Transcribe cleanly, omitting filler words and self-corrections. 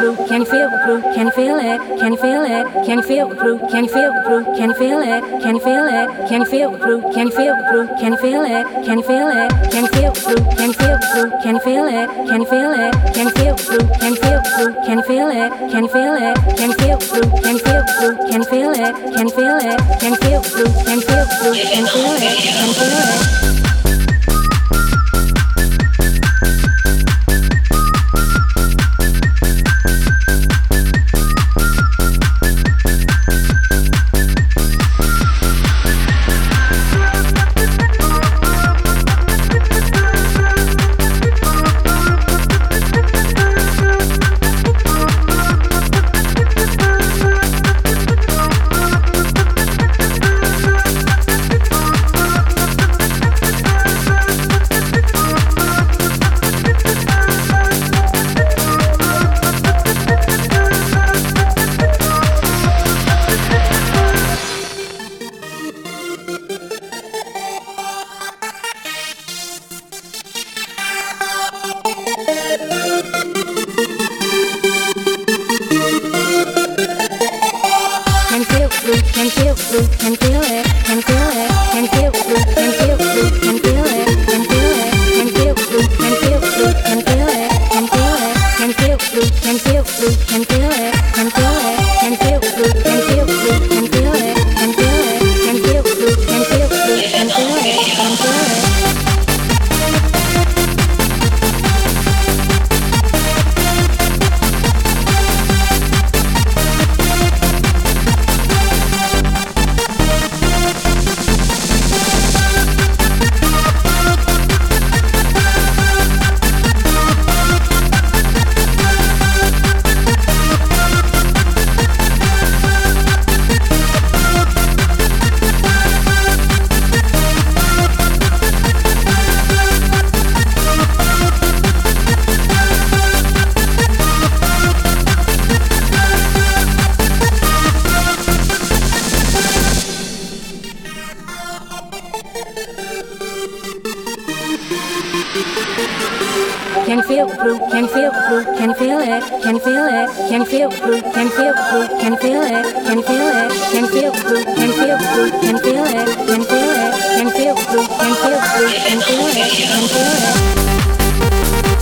groove? Can you feel the groove? Can you feel it? Can you feel it? Can you feel the groove? Can you feel the groove? Can you feel it? Can you feel it? Can you feel the groove? Can you feel the groove? Can you feel it? Can you feel it? Can you feel the groove? Can you feel the groove? Can you feel it? Can you feel it? Can you feel the groove? Can you feel the groove? Can you feel it? Can you feel it? Can you feel the groove? Can you feel the groove? Can you feel it? Can you feel it? Can you feel the groove? Can you feel the groove? Can you feel it? Can you feel it? Can you feel the groove? Can you feel the groove? Can you feel it? Can you feel it? Can you feel the groove? Can you feel the groove? Can you feel it? Can you feel it? Can you feel the groove? Can you feel the groove? Can you feel it? Can you feel it? Can you feel the groove? Can you feel the groove? Can you feel it? Can you feel it?